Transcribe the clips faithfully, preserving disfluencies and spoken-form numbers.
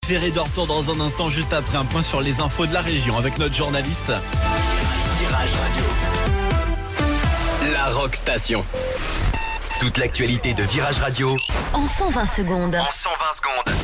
Ferré de retour dans un instant, juste après un point sur les infos de la région avec notre journaliste. Virage Radio, la Rock Station. Toute l'actualité de Virage Radio en cent vingt secondes. En cent vingt secondes.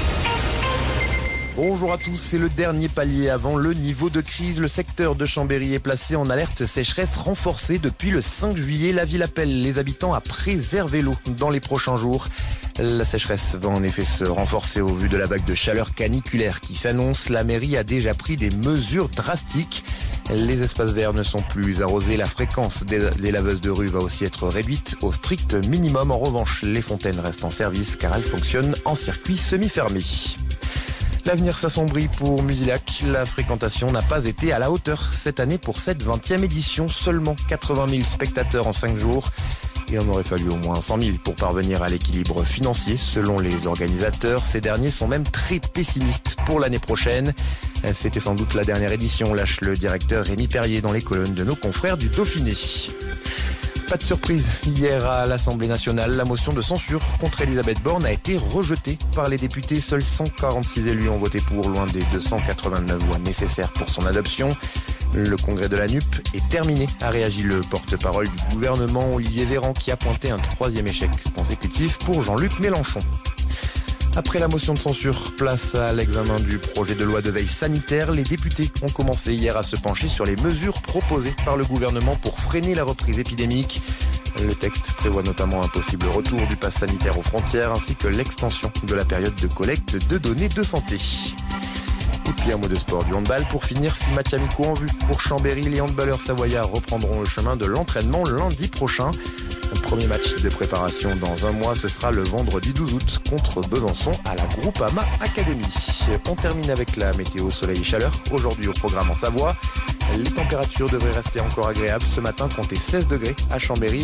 Bonjour à tous, c'est le dernier palier avant le niveau de crise. Le secteur de Chambéry est placé en alerte sécheresse renforcée depuis le cinq juillet. La ville appelle les habitants à préserver l'eau dans les prochains jours. La sécheresse va en effet se renforcer au vu de la vague de chaleur caniculaire qui s'annonce. La mairie a déjà pris des mesures drastiques. Les espaces verts ne sont plus arrosés. La fréquence des, des laveuses de rue va aussi être réduite au strict minimum. En revanche, les fontaines restent en service car elles fonctionnent en circuit semi-fermé. L'avenir s'assombrit pour Musilac. La fréquentation n'a pas été à la hauteur cette année pour cette vingtième édition. Seulement quatre-vingt mille spectateurs en cinq jours. Il en aurait fallu au moins cent mille pour parvenir à l'équilibre financier. Selon les organisateurs, ces derniers sont même très pessimistes pour l'année prochaine. C'était sans doute la dernière édition, lâche le directeur Rémi Perrier dans les colonnes de nos confrères du Dauphiné. Pas de surprise, hier à l'Assemblée nationale, la motion de censure contre Elisabeth Borne a été rejetée par les députés. Seuls cent quarante-six élus ont voté pour, loin des deux cent quatre-vingt-neuf voix nécessaires pour son adoption. Le congrès de la N U P est terminé, a réagi le porte-parole du gouvernement Olivier Véran qui a pointé un troisième échec consécutif pour Jean-Luc Mélenchon. Après la motion de censure, place à l'examen du projet de loi de veille sanitaire. Les députés ont commencé hier à se pencher sur les mesures proposées par le gouvernement pour freiner la reprise épidémique. Le texte prévoit notamment un possible retour du pass sanitaire aux frontières ainsi que l'extension de la période de collecte de données de santé. Et puis un mot de sport, du handball pour finir. Six matchs amicaux en vue pour Chambéry. Les handballeurs savoyards reprendront le chemin de l'entraînement lundi prochain. Le premier match de préparation dans un mois, ce sera le vendredi douze août contre Besançon à la Groupama Academy. On termine avec la météo soleil et chaleur. Aujourd'hui au programme en Savoie, les températures devraient rester encore agréables. Ce matin, comptez seize degrés à Chambéry.